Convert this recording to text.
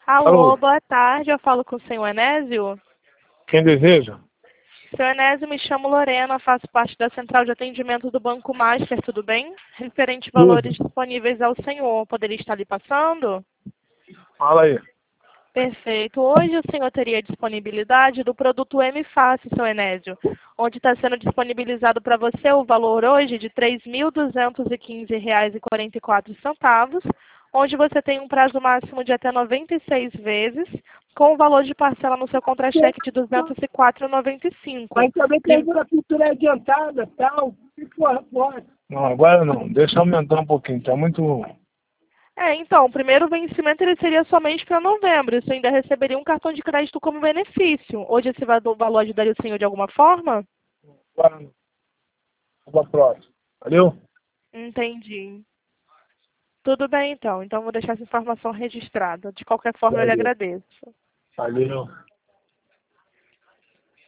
Alô, Alô, boa tarde. Eu falo com o senhor Enésio. quem deseja? Senhor Enésio, me chamo Lorena, faço parte da central de atendimento do Banco Master, tudo bem? Referente Tudo. valores disponíveis ao senhor, poderia estar lhe passando? Fala aí. Perfeito. Hoje o senhor teria disponibilidade do produto M-Fácil, senhor Enésio, onde está sendo disponibilizado para você o valor hoje de R$ 3.215,44, onde você tem um prazo máximo de até 96 vezes, com o valor de parcela no seu contra-cheque de R$ 204,95. Mas também tem a pintura adiantada, tal, e fora. Não, agora não. Deixa eu aumentar um pouquinho. Tá muito. Então, o primeiro vencimento ele seria somente para novembro. Você ainda receberia um cartão de crédito como benefício. Hoje esse valor ajudaria o senhor de alguma forma? Agora não. Vamos pra próxima. Valeu? Entendi. Tudo bem, então. Então, vou deixar essa informação registrada. De qualquer forma, eu lhe Valeu. agradeço. Valeu.